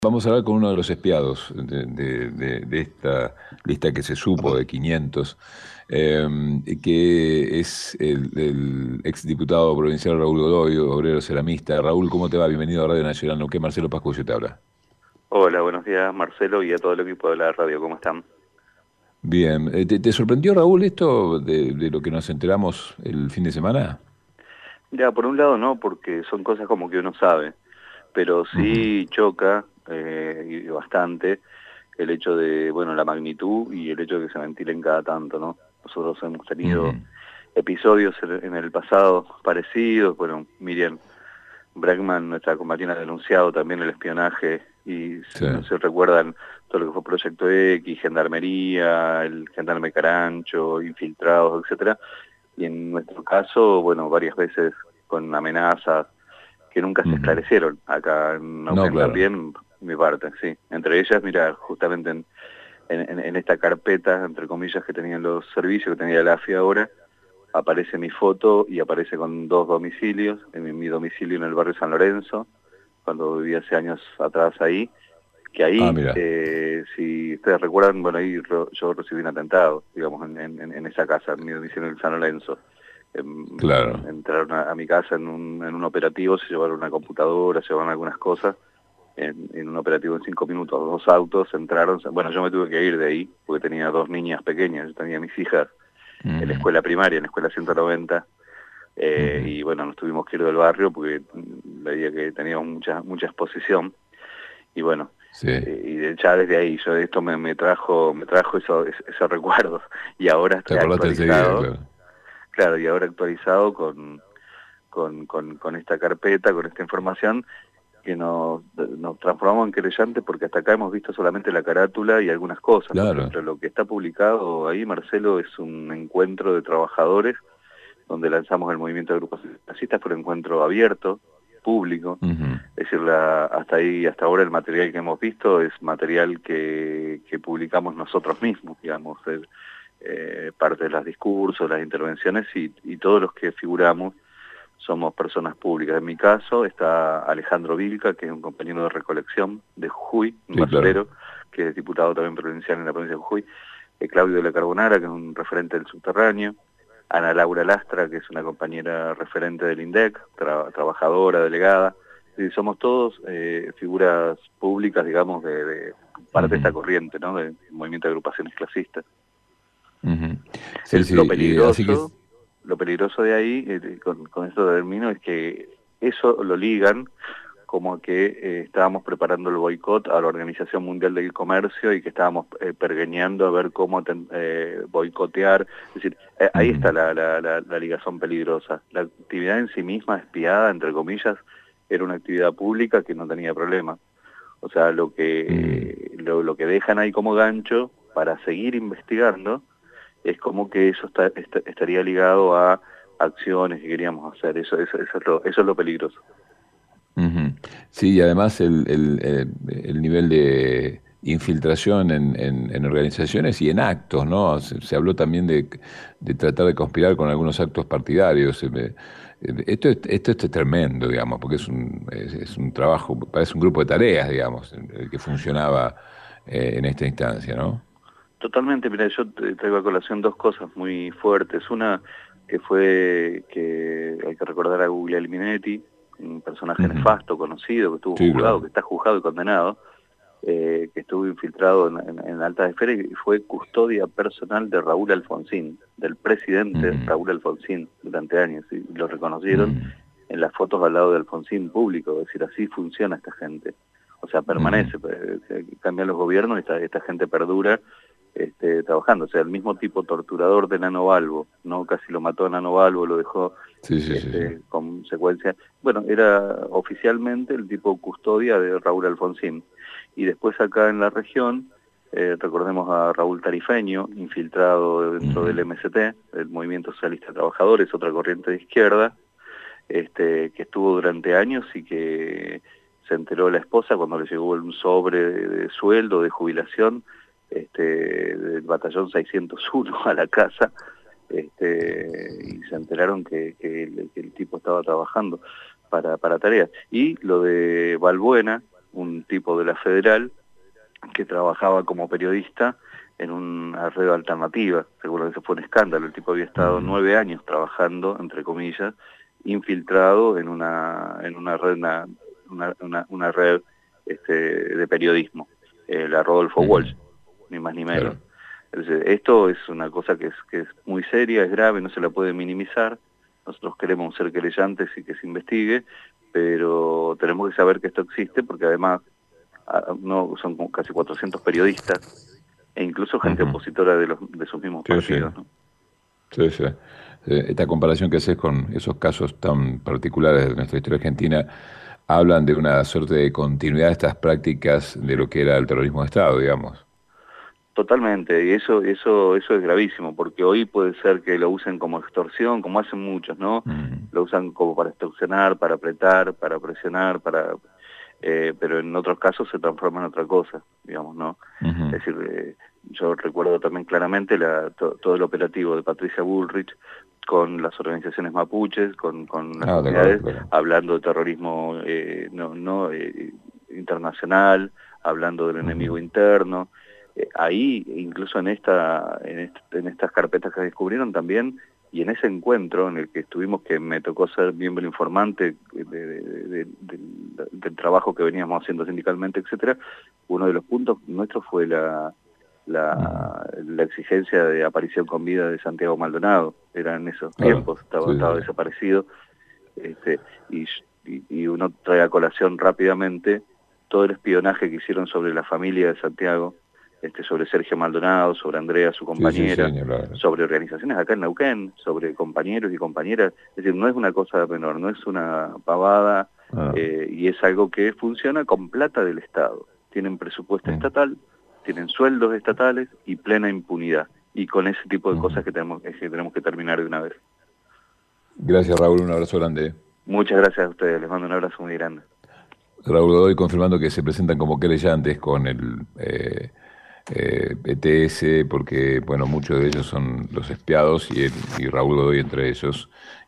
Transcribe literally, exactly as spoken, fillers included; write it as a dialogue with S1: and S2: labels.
S1: Vamos a hablar con uno de los espiados de, de- de- de esta lista que se supo de quinientos, eh, que es el, el exdiputado provincial Raúl Godoy, obrero ceramista. Raúl, ¿cómo te va? Bienvenido a Radio Nacional Neuquén. Marcelo Pascucio te habla.
S2: Hola, buenos días Marcelo y a todo el equipo de la radio, ¿cómo están?
S1: Bien, Eh, ¿te, te sorprendió, Raúl, esto de, de lo que nos enteramos el fin de semana?
S2: Ya, por un lado no, porque son cosas como que uno sabe, pero
S1: Ujú,
S2: sí choca eh, y bastante el hecho de, bueno, la magnitud y el hecho de que se ventilen cada tanto, ¿no? Nosotros hemos
S1: ujú.
S2: tenido episodios en en el pasado parecidos, bueno, Miriam Bregman, nuestra compañera, ha denunciado también el espionaje y
S1: Sí.
S2: no sé si recuerdan todo lo que fue Proyecto X, Gendarmería, el Gendarme Carancho, infiltrados, etcétera. Y en nuestro caso, bueno, varias veces con amenazas que nunca se
S1: Ujú.
S2: esclarecieron. Acá en
S1: No,
S2: Neuquén
S1: claro.
S2: también, mi parte, sí. Entre ellas, mira, justamente en, en, en esta carpeta, entre comillas, que tenían los servicios, que tenía la A F I ahora, aparece mi foto y aparece con dos domicilios, en mi, mi domicilio en el barrio San Lorenzo, cuando vivía hace años atrás ahí, que
S1: Ah,
S2: ahí,
S1: mira,
S2: eh, si ustedes recuerdan, bueno, ahí ro- yo recibí un atentado, digamos, en, en, en esa casa, en mi domicilio en San Lorenzo. Em, en-
S1: claro.
S2: entraron a, a mi casa en un, en un operativo, se llevaron una computadora, se llevaron algunas cosas, en, en un operativo en cinco minutos, dos autos entraron, bueno, yo me tuve que ir de ahí, porque tenía dos niñas pequeñas, yo tenía mis hijas en la
S1: Ujú,
S2: escuela primaria, en la escuela ciento noventa, eh,
S1: ujú.
S2: y bueno, nos tuvimos que ir del barrio porque mm, veía que teníamos mucha mucha exposición, y bueno,
S1: Sí.
S2: eh, y de- ya desde ahí, yo esto me, me trajo me trajo eso, es- esos recuerdos, y ahora
S1: Te
S2: estoy
S1: acordaste enseguida,
S2: actualizado,
S1: claro.
S2: claro, y ahora actualizado con, con, con, con esta carpeta, con esta información, que nos, nos transformamos en querellantes porque hasta acá hemos visto solamente la carátula y algunas cosas. Por
S1: Claro.
S2: ejemplo, lo que está publicado ahí, Marcelo, es un encuentro de trabajadores donde lanzamos el movimiento de grupos clasistas. Fue un encuentro abierto, público.
S1: Ujú.
S2: Es decir, la, hasta ahí, hasta ahora el material que hemos visto es material que, que publicamos nosotros mismos, digamos, el, eh, parte de los discursos, las intervenciones y, y todos los que figuramos somos personas públicas. En mi caso está Alejandro Vilca, que es un compañero de recolección de Jujuy, un
S1: Sí, claro.
S2: basurero, que es diputado también provincial en la provincia de Jujuy, eh, Claudio de la Carbonara, que es un referente del subterráneo, Ana Laura Lastra, que es una compañera referente del INDEC, tra trabajadora, delegada. Y somos todos eh, figuras públicas, digamos, de, de parte de esta
S1: Ujú,
S2: corriente, ¿no?, del movimiento de agrupaciones clasistas.
S1: ujú. Sí,
S2: El, lo
S1: sí, y así que,
S2: peligroso, lo peligroso de ahí, eh, con, con esto termino, es que eso lo ligan como que eh, estábamos preparando el boicot a la Organización Mundial del Comercio y que estábamos eh, pergeñando a ver cómo ten, eh, boicotear. Es decir, eh, ahí
S1: ujú,
S2: está la, la, la, la ligazón peligrosa. La actividad en sí misma, espiada, entre comillas, era una actividad pública que no tenía problema. O sea, lo
S1: ujú.
S2: que, lo, lo que dejan ahí como gancho para seguir investigando es como que eso está, está, estaría ligado a acciones que queríamos hacer. Eso, eso, eso, es, lo, eso es lo peligroso.
S1: Ujú. Sí, y además el, el, el- el nivel de infiltración en, en- en organizaciones y en actos, ¿no? Se, se habló también de, de tratar de conspirar con algunos actos partidarios. Eh, me- eh, Esto es, esto es tremendo, digamos, porque es un, es, es un trabajo, parece un grupo de tareas, digamos, el que funcionaba eh, en esta instancia, ¿no?
S2: Totalmente, mira, yo te traigo a colación dos cosas muy fuertes. Una que fue que hay que recordar a Guglielmo Minetti, un personaje
S1: Ujú.
S2: nefasto, conocido, que estuvo
S1: Sí,
S2: juzgado,
S1: claro.
S2: que está juzgado y condenado, eh, que estuvo infiltrado en, en, en altas esferas y fue custodia personal de Raúl Alfonsín, del presidente
S1: Ujú,
S2: Raúl Alfonsín, durante años, y lo reconocieron
S1: ujú,
S2: en las fotos al lado de Alfonsín público. Es decir, así funciona esta gente. O sea,
S1: ujú,
S2: permanece, eh, cambian los gobiernos y esta, esta gente perdura este, trabajando. O sea, el mismo tipo torturador de Nano Balbo, ¿no? Casi lo mató a Nano Balbo, lo dejó
S1: sí, sí, sí, sí.
S2: este, con secuencia. Bueno, era oficialmente el tipo custodia de Raúl Alfonsín. Y después acá en la región, eh, recordemos a Raúl Tarifeño, infiltrado dentro
S1: Ujú,
S2: del M S T, el Movimiento Socialista de Trabajadores, otra corriente de izquierda, este, que estuvo durante años y que se enteró la esposa cuando le llegó un sobre de, de sueldo, de jubilación, este, del batallón seiscientos uno a la casa, este, y se enteraron que, que, el, que el tipo estaba trabajando para, para tareas. Y lo de Balbuena, un tipo de la Federal que trabajaba como periodista en una red alternativa. Seguro que eso fue un escándalo. El tipo había estado
S1: Ujú.
S2: nueve años trabajando, entre comillas, infiltrado en una, en una red, una, una, una, una red este, de periodismo, eh, la Rodolfo
S1: Ujú.
S2: Walsh, ni más ni menos.
S1: Claro.
S2: Entonces, esto es una cosa que es, que es muy seria, es grave, no se la puede minimizar. Nosotros queremos ser querellantes y que se investigue, pero tenemos que saber que esto existe porque además ah, no son como casi cuatrocientos periodistas e incluso gente
S1: Ujú.
S2: opositora de, los, de sus mismos
S1: Sí, sí.
S2: partidos, ¿no?
S1: Sí, sí. Eh, Esta comparación que haces con esos casos tan particulares de nuestra historia argentina hablan de una suerte de continuidad de estas prácticas de lo que era el terrorismo de Estado, digamos.
S2: Totalmente, y eso, eso, eso es gravísimo, porque hoy puede ser que lo usen como extorsión, como hacen muchos, ¿no?
S1: Ujú.
S2: Lo usan como para extorsionar, para apretar, para presionar, para eh, pero en otros casos se transforma en otra cosa, digamos, ¿no?
S1: Ujú.
S2: Es decir, eh, yo recuerdo también claramente la, to, todo el operativo de Patricia Bullrich con las organizaciones mapuches, con, con las
S1: Ah, de acuerdo,
S2: comunidades,
S1: claro.
S2: hablando de terrorismo eh, no, no eh, internacional, hablando del
S1: Ujú.
S2: enemigo interno. Eh, ahí, incluso en, esta, en, est en estas carpetas que descubrieron también, y en ese encuentro en el que estuvimos, que me tocó ser miembro informante de, de, de, de, de, del trabajo que veníamos haciendo sindicalmente, etcétera, uno de los puntos nuestros fue la,
S1: Ujú.
S2: la, la exigencia de aparición con vida de Santiago Maldonado. Era en esos
S1: Claro.
S2: tiempos, estaba,
S1: Sí, sí,
S2: estaba
S1: sí.
S2: desaparecido, este, y, y, y uno trae a colación rápidamente todo el espionaje que hicieron sobre la familia de Santiago, este, sobre Sergio Maldonado, sobre Andrea, su
S1: Sí, sí, sí,
S2: compañera,
S1: ni hablar.
S2: sobre organizaciones acá en Neuquén, sobre compañeros y compañeras. Es decir, no es una cosa menor, no es una pavada,
S1: Ah,
S2: eh, y es algo que funciona con plata del Estado. Tienen presupuesto
S1: mm,
S2: estatal, tienen sueldos estatales y plena impunidad. Y con ese tipo de
S1: ujú.
S2: cosas que tenemos, que tenemos que terminar de una vez.
S1: Gracias, Raúl. Un abrazo grande.
S2: Muchas gracias a ustedes, les mando un abrazo muy grande.
S1: Raúl Godoy confirmando que se presentan como querellantes con el eh, eh, E T S, porque bueno, muchos de ellos son los espiados y, él, y Raúl Godoy entre ellos,